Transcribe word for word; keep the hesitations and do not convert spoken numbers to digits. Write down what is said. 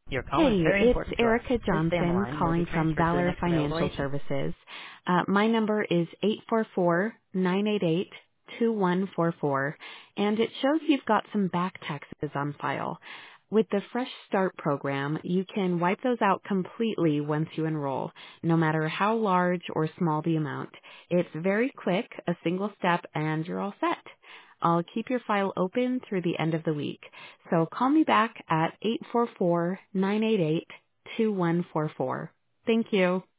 Your call is Hey, very it's important to us. Erica Please stay on the Johnson line and you'll be calling from transferred to the Valor next available Financial agent. Services. Uh, my number is eight four four, nine eight eight, two one four four, and it shows you've got some back taxes on file. With the Fresh Start program, you can wipe those out completely once you enroll, no matter how large or small the amount. It's very quick, a single step, and you're all set. I'll keep your file open through the end of the week. So call me back at eight four four, nine eight eight, two one four four. Thank you.